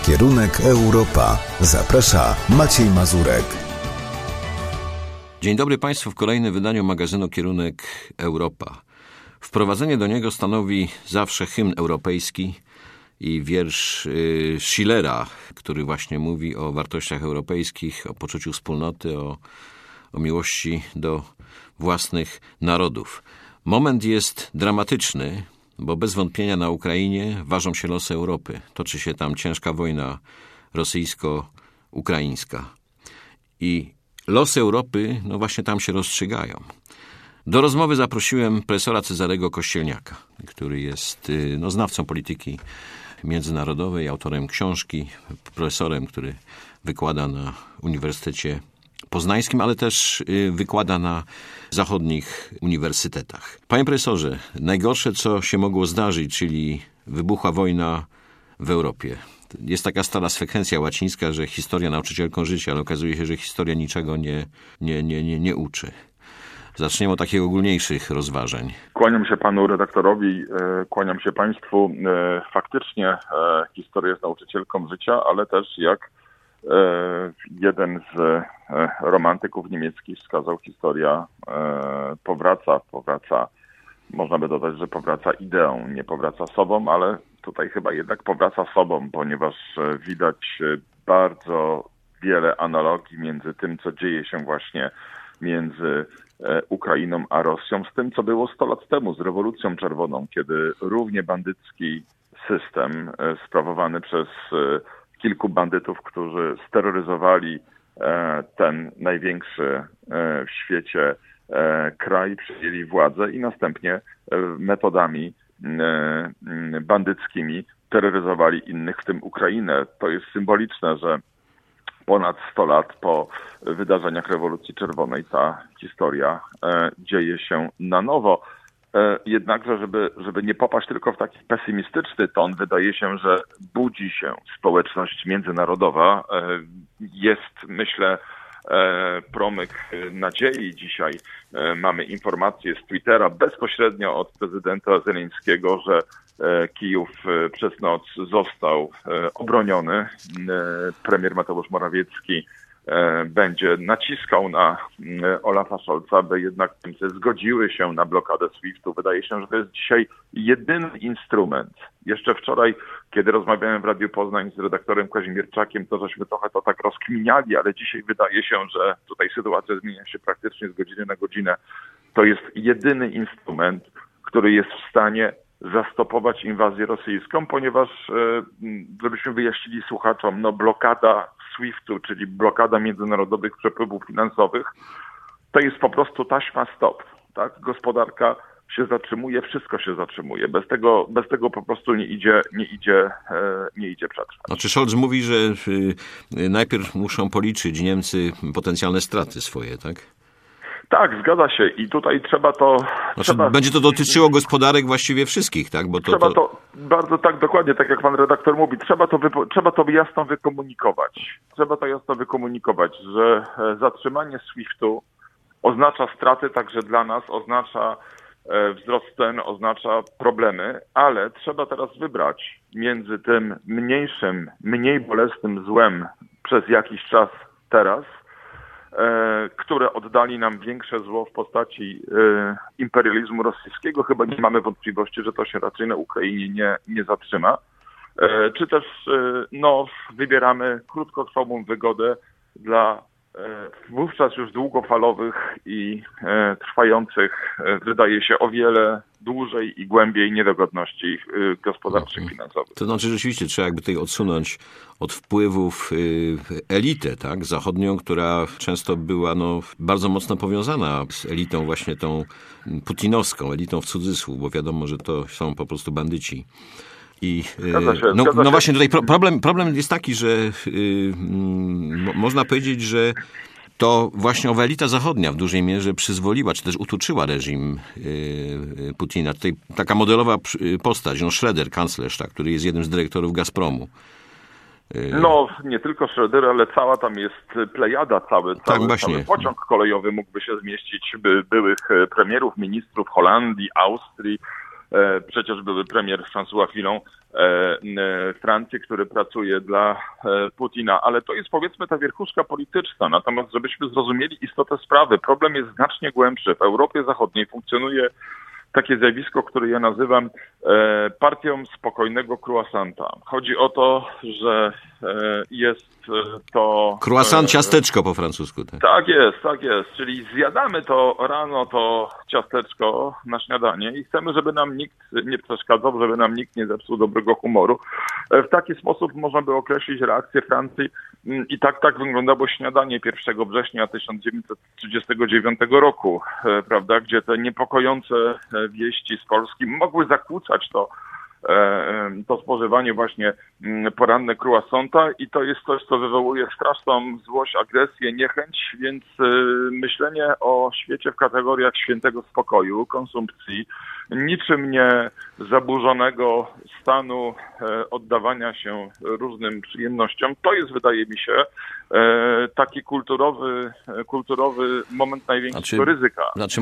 Kierunek Europa. Zaprasza Maciej Mazurek. Dzień dobry Państwu w kolejnym wydaniu magazynu Kierunek Europa. Wprowadzenie do niego stanowi zawsze hymn europejski i wiersz Schillera, który właśnie mówi o wartościach europejskich, o poczuciu wspólnoty, o miłości do własnych narodów. Moment jest dramatyczny, bo bez wątpienia na Ukrainie ważą się losy Europy. Toczy się tam ciężka wojna rosyjsko-ukraińska. I losy Europy, właśnie tam się rozstrzygają. Do rozmowy zaprosiłem profesora Cezarego Kościelniaka, który jest znawcą polityki międzynarodowej, autorem książki, profesorem, który wykłada na Uniwersytecie Poznańskim, ale też wykłada na zachodnich uniwersytetach. Panie profesorze, najgorsze, co się mogło zdarzyć, czyli wybuchła wojna w Europie. Jest taka stara sekwencja łacińska, że historia nauczycielką życia, ale okazuje się, że historia niczego nie uczy. Zaczniemy od takich ogólniejszych rozważań. Kłaniam się panu redaktorowi, kłaniam się państwu. Faktycznie historia jest nauczycielką życia, ale też jak jeden z romantyków niemieckich wskazał, historia powraca, można by dodać, że powraca ideą, nie powraca sobą, ale tutaj chyba jednak powraca sobą, ponieważ widać bardzo wiele analogii między tym, co dzieje się właśnie między Ukrainą a Rosją, z tym, co było 100 lat temu, z rewolucją czerwoną, kiedy równie bandycki system sprawowany przez kilku bandytów, którzy steroryzowali ten największy w świecie kraj, przejęli władzę i następnie metodami bandyckimi terroryzowali innych, w tym Ukrainę. To jest symboliczne, że ponad 100 lat po wydarzeniach rewolucji czerwonej ta historia dzieje się na nowo. Jednakże, żeby nie popaść tylko w taki pesymistyczny ton, wydaje się, że budzi się społeczność międzynarodowa. Jest, myślę, promyk nadziei. Dzisiaj mamy informację z Twittera bezpośrednio od prezydenta Zeleńskiego, że Kijów przez noc został obroniony. Premier Mateusz Morawiecki będzie naciskał na Olafa Scholza, by jednak Niemcy zgodziły się na blokadę SWIFT-u. Wydaje się, że to jest dzisiaj jedyny instrument. Jeszcze wczoraj, kiedy rozmawiałem w Radiu Poznań z redaktorem Kazimierczakiem, to żeśmy trochę to tak rozkminiali, ale dzisiaj wydaje się, że tutaj sytuacja zmienia się praktycznie z godziny na godzinę. To jest jedyny instrument, który jest w stanie zastopować inwazję rosyjską, ponieważ, żebyśmy wyjaśnili słuchaczom, blokada SWIFT-u, czyli blokada międzynarodowych przepływów finansowych, to jest po prostu taśma stop. Tak? Gospodarka się zatrzymuje, wszystko się zatrzymuje. Bez tego po prostu nie idzie przetrwać. Znaczy Scholz mówi, że najpierw muszą policzyć Niemcy potencjalne straty swoje, tak? Tak, zgadza się i tutaj trzeba to... Będzie to dotyczyło gospodarek właściwie wszystkich, tak? Bo trzeba to bardzo tak dokładnie, tak jak pan redaktor mówi, trzeba to jasno wykomunikować. Trzeba to jasno wykomunikować, że zatrzymanie SWIFT-u oznacza straty także dla nas, oznacza wzrost cen, oznacza problemy, ale trzeba teraz wybrać między tym mniejszym, mniej bolesnym złem przez jakiś czas teraz, które oddali nam większe zło w postaci imperializmu rosyjskiego. Chyba nie mamy wątpliwości, że to się raczej na Ukrainie nie zatrzyma. Czy też wybieramy krótkotrwałą wygodę dla wówczas już długofalowych i trwających, wydaje się, o wiele dłużej i głębiej niedogodności gospodarczych, finansowych. To znaczy rzeczywiście trzeba jakby tutaj odsunąć od wpływów elitę, tak, zachodnią, która często była bardzo mocno powiązana z elitą właśnie tą putinowską, elitą w cudzysłów, bo wiadomo, że to są po prostu bandyci. I właśnie tutaj problem jest taki, że można powiedzieć, że to właśnie owa elita zachodnia w dużej mierze przyzwoliła, czy też utuczyła reżim Putina. Tutaj taka modelowa postać, Schroeder, kanclerz, tak, który jest jednym z dyrektorów Gazpromu. Nie tylko Schroeder, ale cała tam jest plejada, cały pociąg kolejowy mógłby się zmieścić byłych premierów, ministrów Holandii, Austrii, przecież były premier François Fillon Francji, który pracuje dla Putina, ale to jest powiedzmy ta wierchuszka polityczna. Natomiast żebyśmy zrozumieli istotę sprawy, problem jest znacznie głębszy. W Europie Zachodniej funkcjonuje takie zjawisko, które ja nazywam partią spokojnego croissanta. Chodzi o to, że jest to... Croissant, ciasteczko po francusku. Tak? Tak jest. Czyli zjadamy to rano, to ciasteczko na śniadanie i chcemy, żeby nam nikt nie przeszkadzał, żeby nam nikt nie zepsuł dobrego humoru. W taki sposób można by określić reakcję Francji i tak wyglądało śniadanie 1 września 1939 roku, prawda, gdzie te niepokojące wieści z Polski mogły zakłócać to spożywanie właśnie poranne croissanta i to jest coś, co wywołuje straszną złość, agresję, niechęć, więc myślenie o świecie w kategoriach świętego spokoju, konsumpcji, niczym nie zaburzonego stanu oddawania się różnym przyjemnościom, to jest, wydaje mi się, taki kulturowy moment największego ryzyka.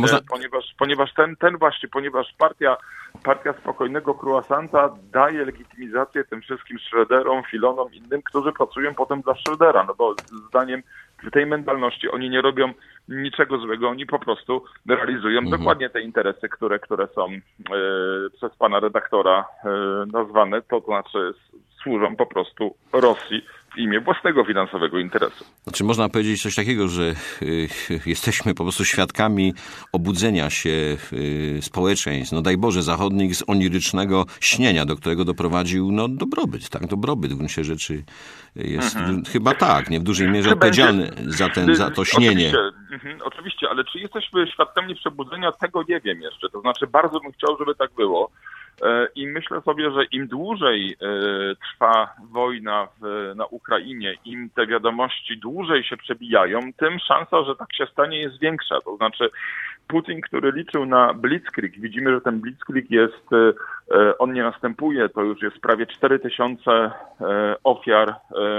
Ponieważ partia spokojnego croissanta daje legitimizację tym wszystkim Schröderom, Filonom, innym, którzy pracują potem dla Schrödera. No bo zdaniem w tej mentalności oni nie robią niczego złego, oni po prostu realizują dokładnie te interesy, które są przez pana redaktora nazwane, to znaczy służą po prostu Rosji w imię własnego finansowego interesu. Znaczy można powiedzieć coś takiego, że jesteśmy po prostu świadkami obudzenia się społeczeństw, no daj Boże, zachodnich z onirycznego śnienia, do którego doprowadził dobrobyt, tak? Dobrobyt w gruncie rzeczy jest chyba tak, nie w dużej mierze odpowiedzialny za to śnienie. Oczywiście, ale czy jesteśmy świadkami przebudzenia? Tego nie wiem jeszcze. To znaczy bardzo bym chciał, żeby tak było. I myślę sobie, że im dłużej trwa wojna na Ukrainie, im te wiadomości dłużej się przebijają, tym szansa, że tak się stanie, jest większa. To znaczy Putin, który liczył na blitzkrieg, widzimy, że ten blitzkrieg on nie następuje, to już jest prawie 4000 ofiar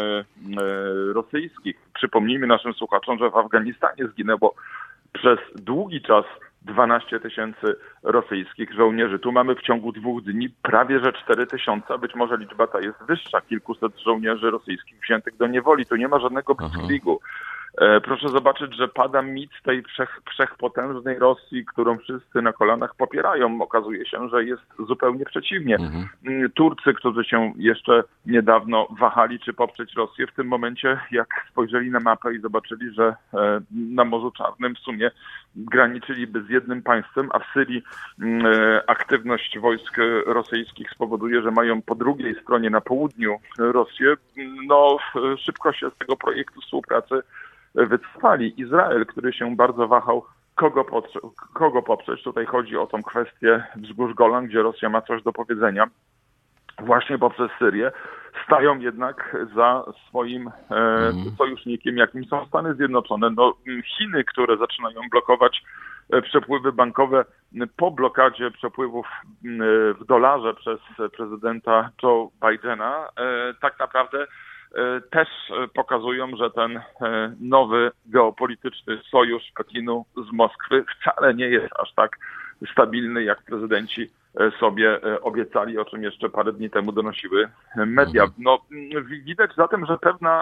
rosyjskich. Przypomnijmy naszym słuchaczom, że w Afganistanie zginęło przez długi czas 12 000 rosyjskich żołnierzy. Tu mamy w ciągu 2 dni prawie że 4000, a być może liczba ta jest wyższa, kilkuset żołnierzy rosyjskich wziętych do niewoli. Tu nie ma żadnego blitzkriegu. Proszę zobaczyć, że pada mit tej wszechpotężnej Rosji, którą wszyscy na kolanach popierają. Okazuje się, że jest zupełnie przeciwnie. Turcy, którzy się jeszcze niedawno wahali, czy poprzeć Rosję, w tym momencie, jak spojrzeli na mapę i zobaczyli, że na Morzu Czarnym w sumie graniczyliby z jednym państwem, a w Syrii aktywność wojsk rosyjskich spowoduje, że mają po drugiej stronie na południu Rosję, szybko się z tego projektu współpracy wycofali. Izrael, który się bardzo wahał, kogo poprzeć. Tutaj chodzi o tą kwestię wzgórz Golan, gdzie Rosja ma coś do powiedzenia. Właśnie poprzez Syrię stają jednak za swoim sojusznikiem, jakim są Stany Zjednoczone. Chiny, które zaczynają blokować przepływy bankowe po blokadzie przepływów w dolarze przez prezydenta Joe Bidena, tak naprawdę też pokazują, że ten nowy geopolityczny sojusz Pekinu z Moskwy wcale nie jest aż tak stabilny, jak prezydenci sobie obiecali, o czym jeszcze parę dni temu donosiły media. Widać zatem, że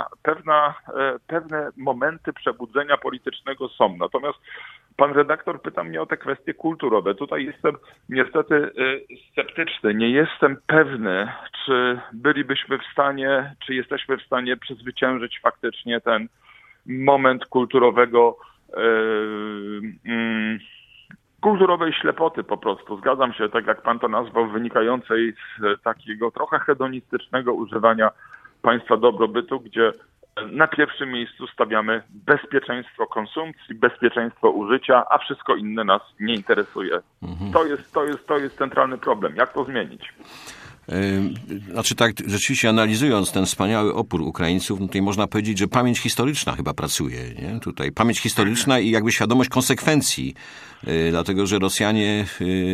pewne momenty przebudzenia politycznego są. Natomiast pan redaktor pyta mnie o te kwestie kulturowe. Tutaj jestem niestety sceptyczny. Nie jestem pewny, czy bylibyśmy w stanie, czy jesteśmy w stanie przezwyciężyć faktycznie ten moment kulturowej ślepoty po prostu. Zgadzam się, tak jak pan to nazwał, wynikającej z takiego trochę hedonistycznego używania państwa dobrobytu, gdzie na pierwszym miejscu stawiamy bezpieczeństwo konsumpcji, bezpieczeństwo użycia, a wszystko inne nas nie interesuje. To jest centralny problem. Jak to zmienić? Znaczy tak, rzeczywiście analizując ten wspaniały opór Ukraińców, tutaj można powiedzieć, że pamięć historyczna chyba pracuje, nie? Tutaj pamięć historyczna i jakby świadomość konsekwencji, dlatego że Rosjanie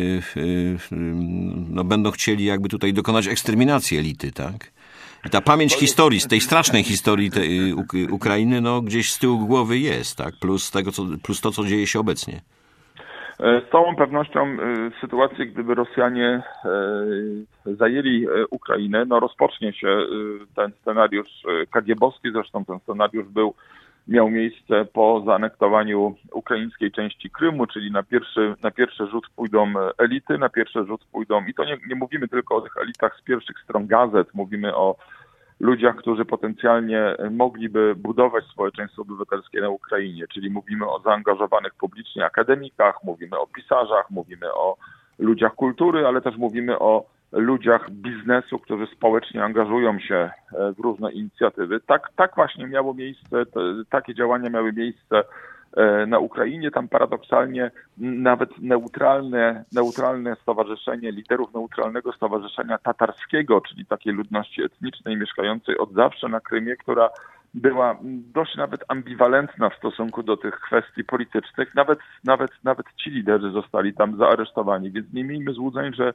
będą chcieli jakby tutaj dokonać eksterminacji elity, tak? I ta pamięć historii, z tej strasznej historii tej Ukrainy, gdzieś z tyłu głowy jest, tak? Plus to, co dzieje się obecnie. Z całą pewnością w sytuacji, gdyby Rosjanie zajęli Ukrainę, no rozpocznie się ten scenariusz kagiebowski, zresztą ten scenariusz miał miejsce po zaanektowaniu ukraińskiej części Krymu, czyli na pierwszy rzut pójdą elity, na pierwszy rzut pójdą, i to nie mówimy tylko o tych elitach z pierwszych stron gazet, mówimy o ludziach, którzy potencjalnie mogliby budować społeczeństwo obywatelskie na Ukrainie, czyli mówimy o zaangażowanych publicznie akademikach, mówimy o pisarzach, mówimy o ludziach kultury, ale też mówimy o ludziach biznesu, którzy społecznie angażują się w różne inicjatywy. Tak właśnie miało miejsce, takie działania miały miejsce na Ukrainie. Tam paradoksalnie nawet neutralne stowarzyszenie, liderów neutralnego stowarzyszenia tatarskiego, czyli takiej ludności etnicznej mieszkającej od zawsze na Krymie, która była dość nawet ambiwalentna w stosunku do tych kwestii politycznych. Nawet ci liderzy zostali tam zaaresztowani, więc nie miejmy złudzeń, że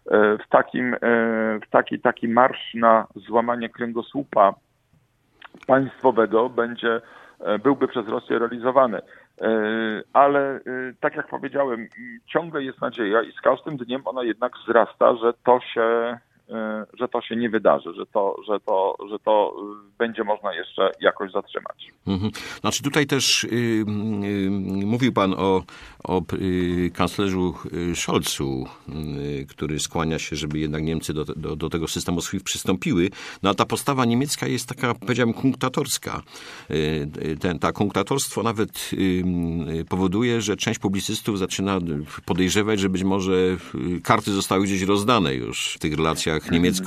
taki marsz na złamanie kręgosłupa państwowego byłby przez Rosję realizowany. Ale tak jak powiedziałem, ciągle jest nadzieja i z każdym dniem ona jednak wzrasta, że to się nie wydarzy, że to będzie można jeszcze jakoś zatrzymać. Znaczy tutaj też mówił pan o kanclerzu Scholzu, który skłania się, żeby jednak Niemcy do tego systemu SWIFT przystąpiły. No a ta postawa niemiecka jest taka, powiedziałem, kunktatorska. Ta kunktatorstwo nawet powoduje, że część publicystów zaczyna podejrzewać, że być może karty zostały gdzieś rozdane już w tych relacjach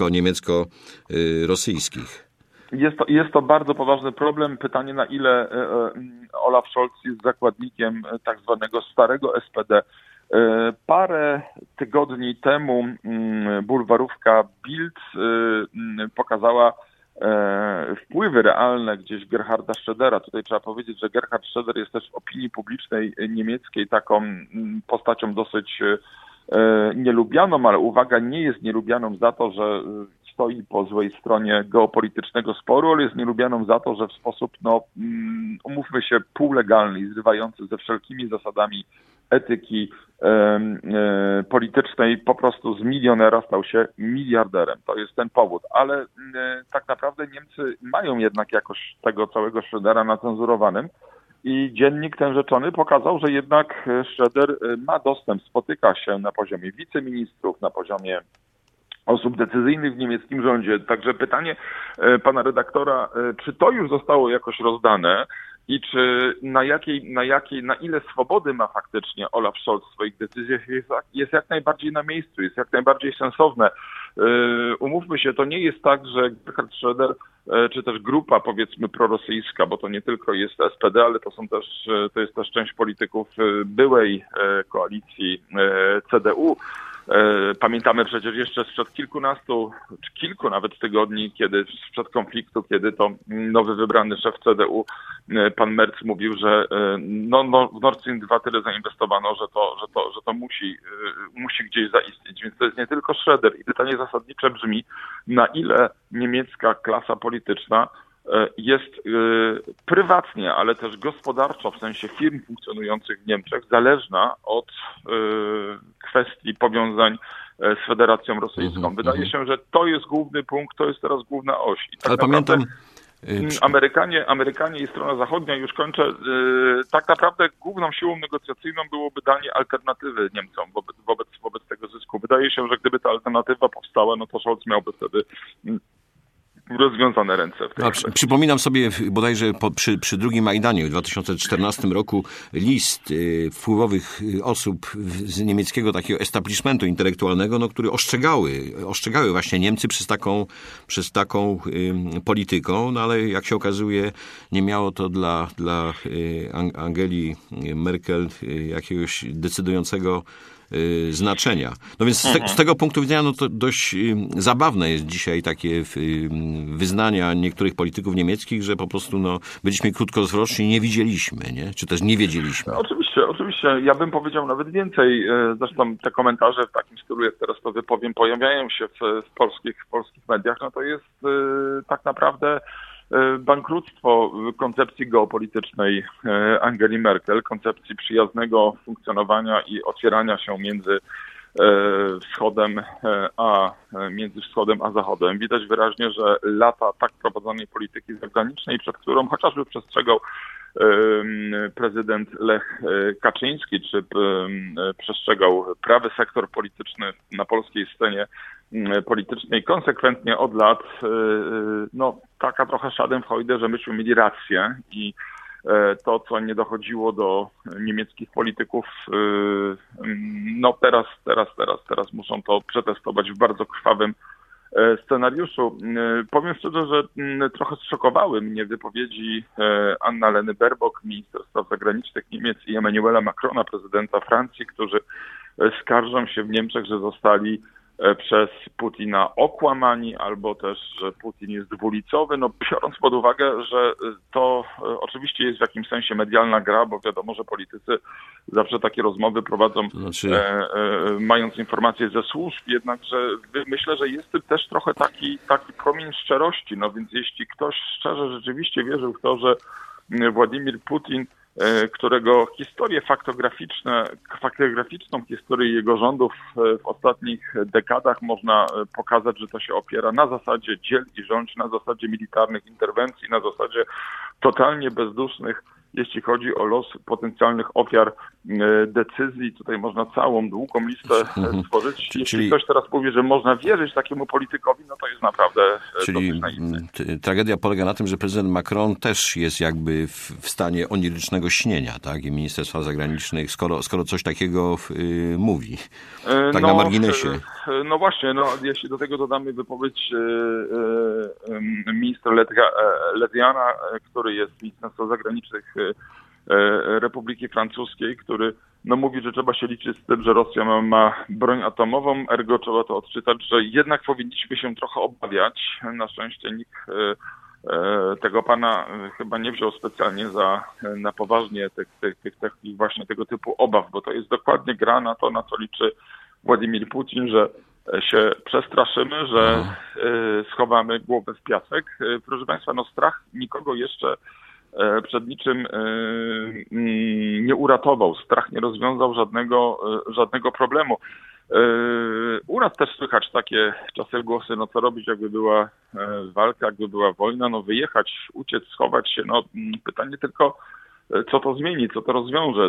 niemiecko-rosyjskich. Jest to bardzo poważny problem. Pytanie, na ile Olaf Scholz jest zakładnikiem tak zwanego starego SPD. Parę tygodni temu bulwarówka Bild pokazała wpływy realne gdzieś Gerharda Schrödera. Tutaj trzeba powiedzieć, że Gerhard Schröder jest też w opinii publicznej niemieckiej taką postacią dosyć nielubianą, ale uwaga, nie jest nielubianą za to, że stoi po złej stronie geopolitycznego sporu, ale jest nielubianą za to, że w sposób, umówmy się, półlegalny i zrywający ze wszelkimi zasadami etyki politycznej po prostu z milionera stał się miliarderem. To jest ten powód. Ale tak naprawdę Niemcy mają jednak jakoś tego całego Schrödera nacenzurowanym. I dziennik ten rzeczony pokazał, że jednak Schröder ma dostęp, spotyka się na poziomie wiceministrów, na poziomie osób decyzyjnych w niemieckim rządzie. Także pytanie pana redaktora, czy to już zostało jakoś rozdane i czy na ile swobody ma faktycznie Olaf Scholz w swoich decyzjach jest jak najbardziej na miejscu, jest jak najbardziej sensowne. Umówmy się, to nie jest tak, że Gerhard Schröder czy też grupa, powiedzmy, prorosyjska, bo to nie tylko jest SPD, ale to jest też część polityków byłej koalicji CDU. Pamiętamy przecież jeszcze sprzed kilkunastu, czy kilku nawet tygodni, sprzed konfliktu, kiedy to nowy wybrany szef CDU, pan Merz, mówił, że w Nord Stream 2 tyle zainwestowano, że to musi gdzieś zaistnieć. Więc to jest nie tylko Schröder. I pytanie zasadnicze brzmi, na ile niemiecka klasa polityczna jest prywatnie, ale też gospodarczo, w sensie firm funkcjonujących w Niemczech, zależna od kwestii powiązań z Federacją Rosyjską. Wydaje się, że to jest główny punkt, to jest teraz główna oś. I tak ale pamiętam... Amerykanie i strona zachodnia, już kończę, tak naprawdę główną siłą negocjacyjną byłoby danie alternatywy Niemcom wobec tego zysku. Wydaje się, że gdyby ta alternatywa powstała, no to Scholz miałby wtedy rozwiązane ręce. Przypominam sobie bodajże przy drugim Majdanie w 2014 roku list wpływowych osób z niemieckiego takiego establishmentu intelektualnego, który ostrzegały właśnie Niemcy przez taką polityką, no ale jak się okazuje, nie miało to dla Angeli Merkel jakiegoś decydującego znaczenia. No więc z tego punktu widzenia to dość zabawne jest dzisiaj takie wyznania niektórych polityków niemieckich, że po prostu byliśmy krótkowzroczni i nie widzieliśmy, nie? Czy też nie wiedzieliśmy. No, oczywiście. Ja bym powiedział nawet więcej. Zresztą te komentarze w takim stylu, jak teraz to wypowiem, pojawiają się w polskich mediach. No to jest tak naprawdę bankructwo koncepcji geopolitycznej Angeli Merkel, koncepcji przyjaznego funkcjonowania i otwierania się między wschodem a zachodem. Widać wyraźnie, że lata tak prowadzonej polityki zagranicznej, przed którą chociażby przestrzegał prezydent Lech Kaczyński, czy przestrzegał prawy sektor polityczny na polskiej scenie politycznej konsekwentnie od lat, no taka trochę Schadenfreude, że myśmy mieli rację i to, co nie dochodziło do niemieckich polityków, no teraz muszą to przetestować w bardzo krwawym scenariuszu. Powiem szczerze, że trochę zszokowały mnie wypowiedzi Annaleny Baerbock, minister spraw zagranicznych Niemiec, i Emmanuela Macrona, prezydenta Francji, którzy skarżą się w Niemczech, że zostali przez Putina okłamani, albo też, że Putin jest dwulicowy, no biorąc pod uwagę, że to oczywiście jest w jakimś sensie medialna gra, bo wiadomo, że politycy zawsze takie rozmowy prowadzą, mając informacje ze służb, jednakże myślę, że jest też trochę taki promień szczerości, no więc jeśli ktoś szczerze rzeczywiście wierzył w to, że Władimir Putin, którego historię faktograficzną historię jego rządów w ostatnich dekadach można pokazać, że to się opiera na zasadzie dziel i rządź, na zasadzie militarnych interwencji, na zasadzie totalnie bezdusznych, jeśli chodzi o los potencjalnych ofiar decyzji. Tutaj można całą długą listę stworzyć. Jeśli ktoś teraz powie, że można wierzyć takiemu politykowi, no to jest naprawdę dosyć naiwny. Tragedia polega na tym, że prezydent Macron też jest jakby w stanie onirycznego śnienia, tak? I minister spraw zagranicznych, skoro coś takiego mówi. Tak na marginesie. No właśnie, jeśli do tego dodamy wypowiedź ministra Lediana, który jest ministrem spraw zagranicznych Republiki Francuskiej, który mówi, że trzeba się liczyć z tym, że Rosja ma broń atomową, ergo trzeba to odczytać, że jednak powinniśmy się trochę obawiać. Na szczęście nikt tego pana chyba nie wziął specjalnie na poważnie tych właśnie tego typu obaw, bo to jest dokładnie gra na to, na co liczy Władimir Putin, że się przestraszymy, że schowamy głowę w piasek. Proszę Państwa, strach nikogo jeszcze przed niczym nie uratował. Strach nie rozwiązał żadnego problemu. U nas też słychać takie czasem głosy, co robić, jakby była walka, jakby była wojna, wyjechać, uciec, schować się. Pytanie tylko, co to zmieni, co to rozwiąże,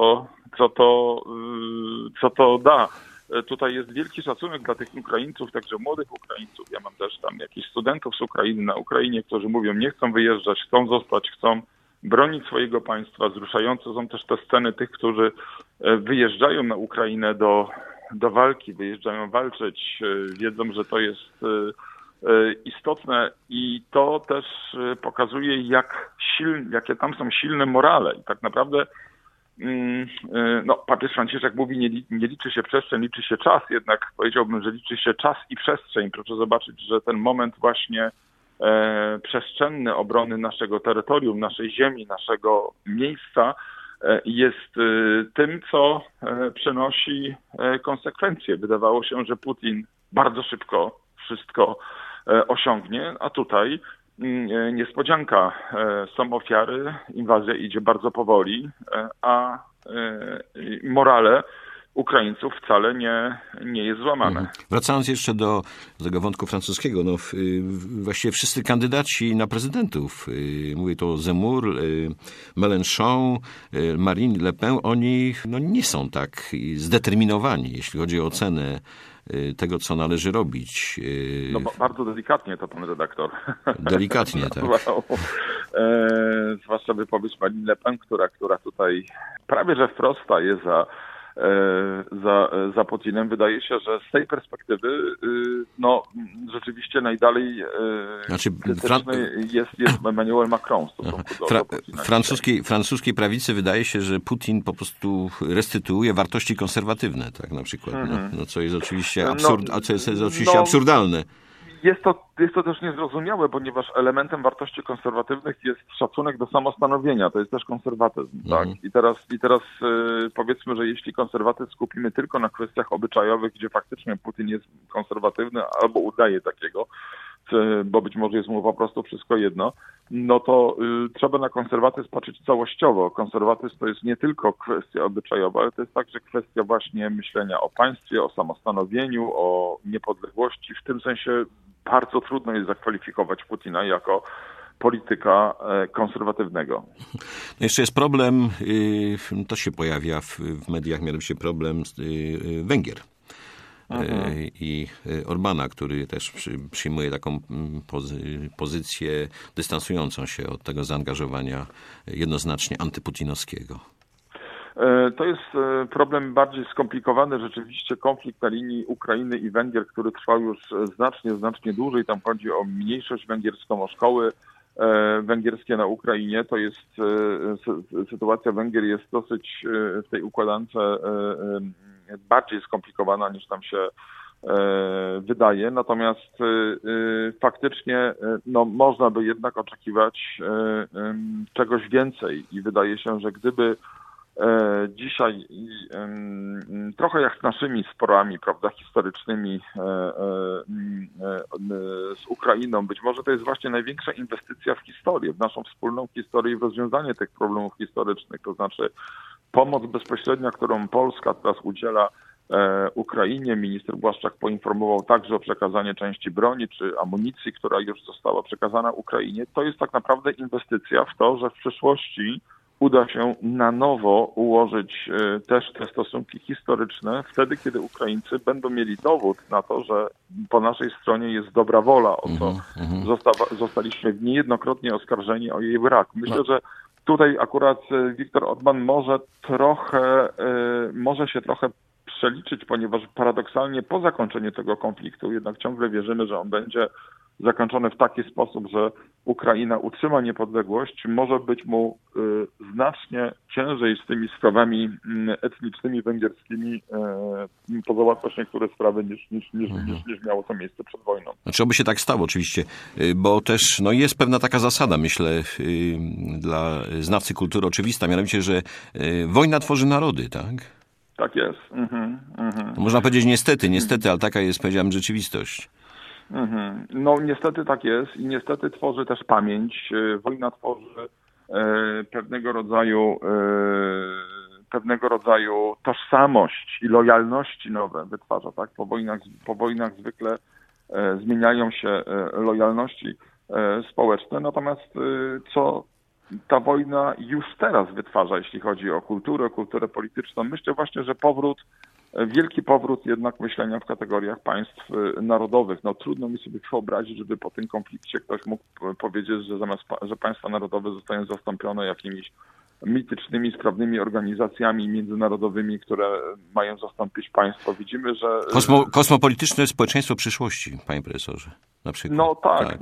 co to da. Tutaj jest wielki szacunek dla tych Ukraińców, także młodych Ukraińców. Ja mam też tam jakichś studentów z Ukrainy na Ukrainie, którzy mówią, nie chcą wyjeżdżać, chcą zostać, chcą bronić swojego państwa. Wzruszające są też te sceny tych, którzy wyjeżdżają na Ukrainę do walki, wyjeżdżają walczyć, wiedzą, że to jest istotne i to też pokazuje, jakie tam są silne morale. I tak naprawdę papież Franciszek mówi, nie liczy się przestrzeń, liczy się czas, jednak powiedziałbym, że liczy się czas i przestrzeń. Proszę zobaczyć, że ten moment właśnie przestrzenny obrony naszego terytorium, naszej ziemi, naszego miejsca jest tym, co przynosi konsekwencje. Wydawało się, że Putin bardzo szybko wszystko osiągnie, a tutaj niespodzianka. Są ofiary, inwazja idzie bardzo powoli, a morale Ukraińców wcale nie jest złamane. Wracając jeszcze do tego wątku francuskiego, właściwie wszyscy kandydaci na prezydentów, mówię to Zemmour, Mélenchon, Marine Le Pen, oni nie są tak zdeterminowani, jeśli chodzi o ocenę tego, co należy robić. Bardzo delikatnie to pan redaktor. Delikatnie, tak. Zwłaszcza wypowiedź Marine Le Pen, która tutaj prawie że wprost staje za Putinem. Wydaje się, że z tej perspektywy rzeczywiście najdalej jest Emmanuel Macron w stosunku do Putina. Francuskiej prawicy wydaje się, że Putin po prostu restytuuje wartości konserwatywne, tak na przykład, co jest oczywiście absurdalne. Jest to też niezrozumiałe, ponieważ elementem wartości konserwatywnych jest szacunek do samostanowienia. To jest też konserwatyzm. Tak? I teraz powiedzmy, że jeśli konserwatyzm skupimy tylko na kwestiach obyczajowych, gdzie faktycznie Putin jest konserwatywny albo udaje takiego, bo być może jest mu po prostu wszystko jedno, no to trzeba na konserwatyzm patrzeć całościowo. Konserwatyzm to jest nie tylko kwestia obyczajowa, ale to jest także kwestia właśnie myślenia o państwie, o samostanowieniu, o niepodległości. W tym sensie bardzo trudno jest zakwalifikować Putina jako polityka konserwatywnego. No jeszcze jest problem, to się pojawia w mediach, mianowicie problem Węgier. I Orbana, który też przyjmuje taką pozycję dystansującą się od tego zaangażowania jednoznacznie antyputinowskiego. To jest problem bardziej skomplikowany. Rzeczywiście konflikt na linii Ukrainy i Węgier, który trwał już znacznie dłużej. Tam chodzi o mniejszość węgierską, o szkoły węgierskie na Ukrainie. To jest sytuacja Węgier jest dosyć w tej układance bardziej skomplikowana niż nam się wydaje. Natomiast faktycznie można by jednak oczekiwać czegoś więcej i wydaje się, że gdyby dzisiaj trochę jak z naszymi sporami, prawda, historycznymi z Ukrainą, być może to jest właśnie największa inwestycja w historię, w naszą wspólną historię i w rozwiązanie tych problemów historycznych, to znaczy pomoc bezpośrednia, którą Polska teraz udziela Ukrainie. Minister Błaszczak poinformował także o przekazaniu części broni czy amunicji, która już została przekazana Ukrainie. To jest tak naprawdę inwestycja w to, że w przyszłości uda się na nowo ułożyć też te stosunki historyczne, wtedy kiedy Ukraińcy będą mieli dowód na to, że po naszej stronie jest dobra wola, o co zostaliśmy niejednokrotnie oskarżeni o jej brak. Myślę, że tutaj akurat Viktor Orbán może się trochę przeliczyć, ponieważ paradoksalnie po zakończeniu tego konfliktu jednak ciągle wierzymy, że on będzie zakończony w taki sposób, że Ukraina utrzyma niepodległość, może być mu znacznie ciężej z tymi sprawami etnicznymi węgierskimi pozałatwiać niektóre sprawy niż miało to miejsce przed wojną. Znaczy, oby się tak stało oczywiście, bo też jest pewna taka zasada, myślę, dla znawcy kultury oczywista, mianowicie, że wojna tworzy narody, tak? Tak jest. Można powiedzieć niestety, ale taka jest, powiedziałem, rzeczywistość. No niestety tak jest i niestety tworzy też pamięć. Wojna tworzy pewnego rodzaju tożsamość i lojalności nowe wytwarza, tak? Po wojnach zwykle zmieniają się lojalności społeczne, jednak co ta wojna już teraz wytwarza, jeśli chodzi o kulturę polityczną. Myślę właśnie, że wielki powrót jednak myślenia w kategoriach państw narodowych. Trudno mi sobie wyobrazić, żeby po tym konflikcie ktoś mógł powiedzieć, że państwa narodowe zostają zastąpione jakimiś mitycznymi, sprawnymi organizacjami międzynarodowymi, które mają zastąpić państwo. Widzimy, że... Kosmopolityczne społeczeństwo przyszłości, panie profesorze, na przykład.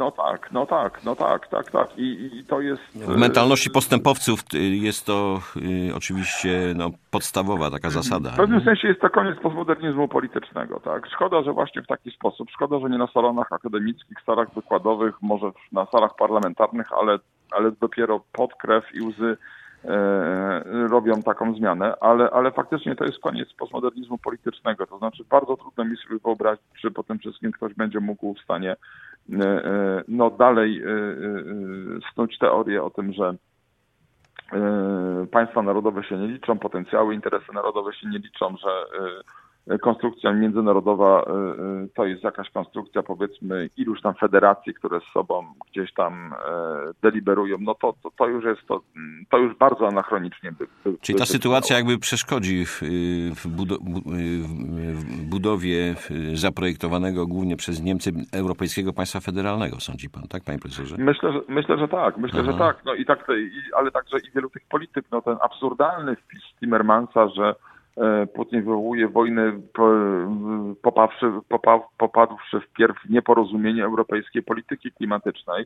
Tak. I to jest... W mentalności postępowców jest to oczywiście podstawowa taka zasada. W pewnym sensie jest to koniec postmodernizmu politycznego, tak? Szkoda, że właśnie w taki sposób, szkoda, że nie na salonach akademickich, salach wykładowych, może na salach parlamentarnych, ale dopiero pod krew i łzy robią taką zmianę, ale faktycznie to jest koniec postmodernizmu politycznego. To znaczy bardzo trudno mi sobie wyobrazić, czy po tym wszystkim ktoś będzie mógł w stanie dalej snuć teorię o tym, że państwa narodowe się nie liczą, potencjały, interesy narodowe się nie liczą, że konstrukcja międzynarodowa to jest jakaś konstrukcja, powiedzmy, iluś tam federacji, które z sobą gdzieś tam deliberują. To już bardzo anachronicznie Czyli ta sytuacja jakby przeszkodzi w budowie zaprojektowanego głównie przez Niemcy europejskiego państwa federalnego, sądzi pan, tak, panie profesorze? Myślę, że tak. Że tak. Ale także i wielu tych polityk, ten absurdalny wpis Timmermansa, że Putin wywołuje wojnę, popadłszy wpierw w nieporozumienie europejskiej polityki klimatycznej,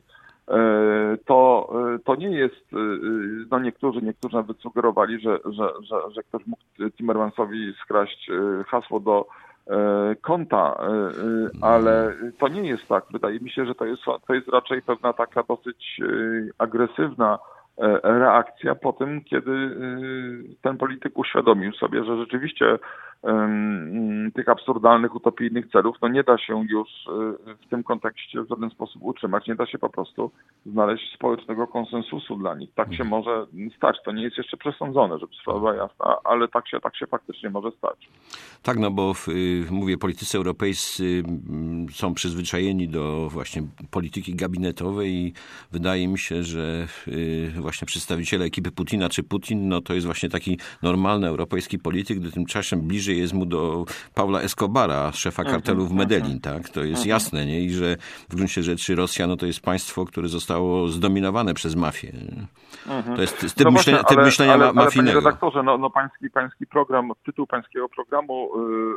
to nie jest, niektórzy nawet sugerowali, że ktoś mógł Timmermansowi skraść hasło do konta, ale to nie jest tak. Wydaje mi się, że to jest raczej pewna taka dosyć agresywna reakcja po tym, kiedy ten polityk uświadomił sobie, że rzeczywiście tych absurdalnych, utopijnych celów, no nie da się już w tym kontekście w żaden sposób utrzymać. Nie da się po prostu znaleźć społecznego konsensusu dla nich. Tak się może stać. To nie jest jeszcze przesądzone, żeby sprawa była jasna, ale tak się faktycznie może stać. Tak, no bo mówię, politycy europejscy są przyzwyczajeni do właśnie polityki gabinetowej i wydaje mi się, że właśnie przedstawiciele ekipy Putina czy Putin, no to jest właśnie taki normalny europejski polityk, gdy tymczasem bliżej jest mu do Paula Escobara, szefa kartelu w Medellin, tak? To jest jasne, nie? I że w gruncie rzeczy Rosja, no to jest państwo, które zostało zdominowane przez mafię. To jest typ myślenia ale mafijnego. Panie redaktorze, pański program, tytuł pańskiego programu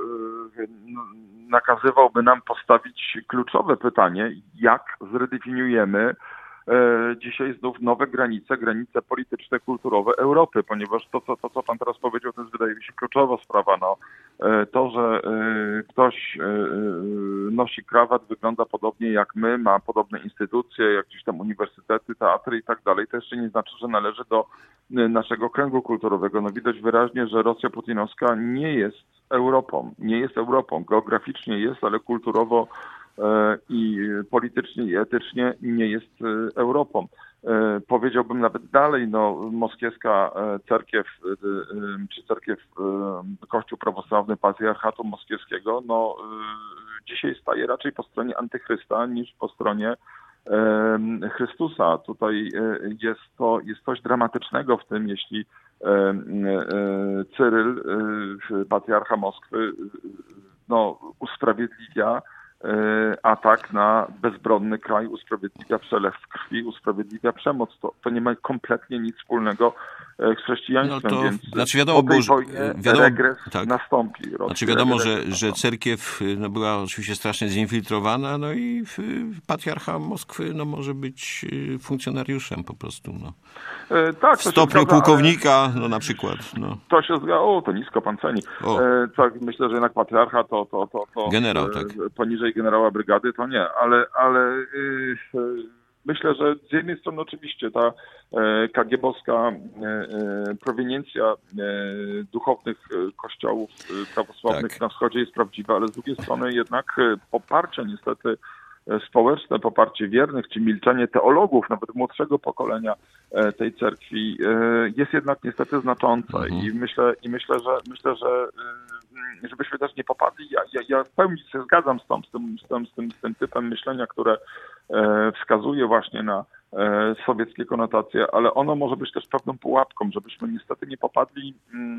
nakazywałby nam postawić kluczowe pytanie, jak zredefiniujemy dzisiaj znów nowe granice polityczne, kulturowe Europy, ponieważ to, co pan teraz powiedział, to jest, wydaje mi się, kluczowa sprawa. To, że ktoś nosi krawat, wygląda podobnie jak my, ma podobne instytucje, jak gdzieś tam uniwersytety, teatry i tak dalej, to jeszcze nie znaczy, że należy do naszego kręgu kulturowego. No widać wyraźnie, że Rosja putinowska nie jest Europą. Nie jest Europą. Geograficznie jest, ale kulturowo i politycznie i etycznie nie jest Europą. Powiedziałbym nawet dalej, moskiewska cerkiew, czy Kościół prawosławny Patriarchatu Moskiewskiego, dzisiaj staje raczej po stronie antychrysta niż po stronie Chrystusa. Tutaj jest coś dramatycznego w tym, jeśli Cyryl, patriarcha Moskwy, usprawiedliwia atak na bezbronny kraj, usprawiedliwia przelew krwi, usprawiedliwia przemoc. To nie ma kompletnie nic wspólnego z chrześcijaństwem, więc znaczy wiadomo, regres nastąpi. Znaczy wiadomo, że cerkiew była oczywiście strasznie zinfiltrowana, i patriarcha Moskwy może być funkcjonariuszem po prostu. Tak, w stopniu pułkownika, na przykład. To się zgadza. To nisko pan ceni. Tak, myślę, że jednak patriarcha to generał, tak. Poniżej generała brygady to nie, ale myślę, że z jednej strony oczywiście ta kagiebowska proweniencja duchownych kościołów prawosławnych na wschodzie jest prawdziwa, ale z drugiej strony jednak poparcie niestety społeczne, poparcie wiernych, czy milczenie teologów, nawet młodszego pokolenia tej cerkwi jest jednak niestety znaczące. I myślę, że żebyśmy też nie popadli. Ja w pełni się zgadzam z tym typem myślenia, które wskazuje właśnie na sowieckie konotacje, ale ono może być też pewną pułapką, żebyśmy niestety nie popadli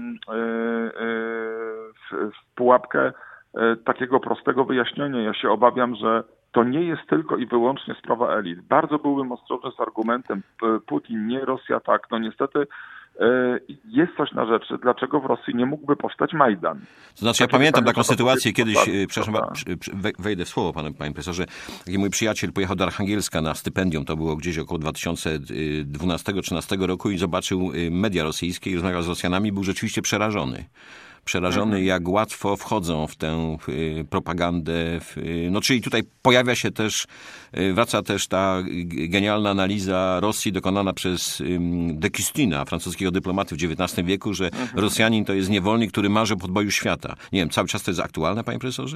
w pułapkę takiego prostego wyjaśnienia. Ja się obawiam, że to nie jest tylko i wyłącznie sprawa elit. Bardzo byłbym ostrożny z argumentem Putin nie, Rosja tak. Niestety jest coś na rzeczy, dlaczego w Rosji nie mógłby powstać Majdan. To znaczy, ja pamiętam taką sytuację kiedyś, wejdę w słowo, panie profesorze, taki mój przyjaciel pojechał do Archangielska na stypendium, to było gdzieś około 2012-2013 roku i zobaczył media rosyjskie i rozmawiał z Rosjanami, był rzeczywiście przerażony, jak łatwo wchodzą w tę propagandę. Czyli tutaj pojawia się też, wraca też ta genialna analiza Rosji dokonana przez de Custine, francuskiego dyplomaty w XIX wieku, że Rosjanin to jest niewolnik, który marzy o podboju świata. Nie wiem, cały czas to jest aktualne, panie profesorze?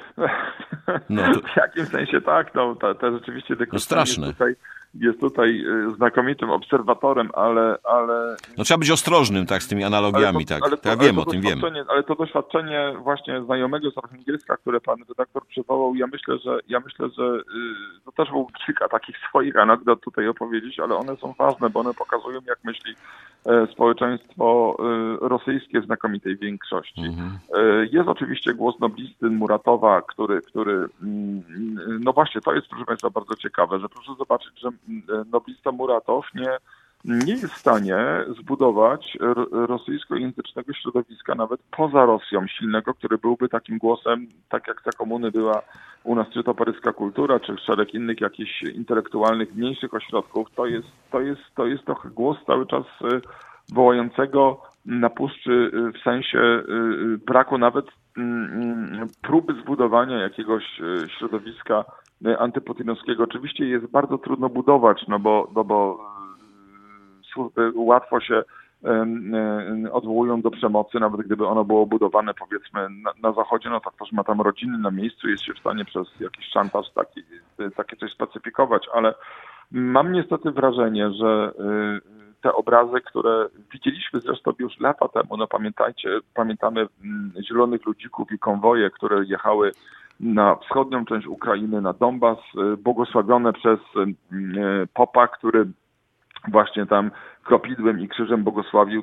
W jakimś sensie tak, to rzeczywiście de Custine straszne. Jest tutaj znakomitym obserwatorem, ale... trzeba być ostrożnym, tak, z tymi analogiami, ja wiem o tym, wiem. Ale to doświadczenie właśnie znajomego z Archangielska, które pan redaktor przywołał, ja myślę, że to też był kilka takich swoich anegdot tutaj opowiedzieć, ale one są ważne, bo one pokazują, jak myśli społeczeństwo rosyjskie w znakomitej większości. Jest oczywiście głos noblisty Muratowa, który właśnie to jest, proszę państwa, bardzo ciekawe, że proszę zobaczyć, że noblista Muratow nie jest w stanie zbudować rosyjskojęzycznego środowiska nawet poza Rosją silnego, który byłby takim głosem, tak jak za komuny była u nas czy to paryska kultura, czy szereg innych jakichś intelektualnych, mniejszych ośrodków. To jest trochę głos cały czas wołającego na puszczy w sensie braku nawet próby zbudowania jakiegoś środowiska antyputinowskiego. Oczywiście jest bardzo trudno budować, bo łatwo się odwołują do przemocy, nawet gdyby ono było budowane powiedzmy na Zachodzie, no to ktoś ma tam rodziny na miejscu, jest się w stanie przez jakiś szantaż takie coś spacyfikować, ale mam niestety wrażenie, że te obrazy, które widzieliśmy zresztą już lata temu, no pamiętamy zielonych ludzików i konwoje, które jechały na wschodnią część Ukrainy, na Donbas, błogosławione przez popa, który właśnie tam kropidłem i krzyżem błogosławił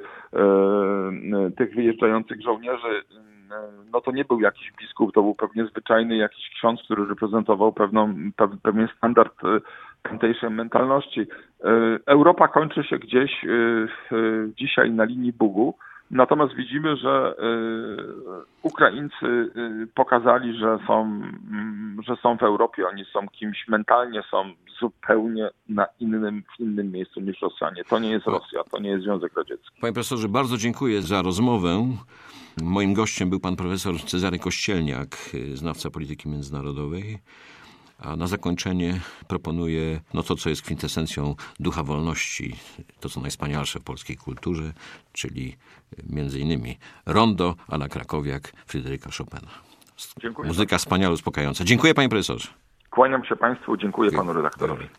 tych wyjeżdżających żołnierzy. No to nie był jakiś biskup, to był pewnie zwyczajny jakiś ksiądz, który reprezentował pewien standard tamtejszej mentalności. Europa kończy się gdzieś dzisiaj na linii Bugu, natomiast widzimy, że Ukraińcy pokazali, że są w Europie, oni są kimś mentalnie, są zupełnie w innym miejscu niż Rosjanie. To nie jest Rosja, to nie jest Związek Radziecki. Panie profesorze, bardzo dziękuję za rozmowę. Moim gościem był pan profesor Cezary Kościelniak, znawca polityki międzynarodowej. A na zakończenie proponuję to, co jest kwintesencją ducha wolności, to, co najwspanialsze w polskiej kulturze, czyli między innymi Rondo a la Krakowiak Fryderyka Chopina. Dziękuję. Muzyka wspaniale uspokajająca. Dziękuję, panie profesorze. Kłaniam się państwu, dziękuję panu redaktorowi.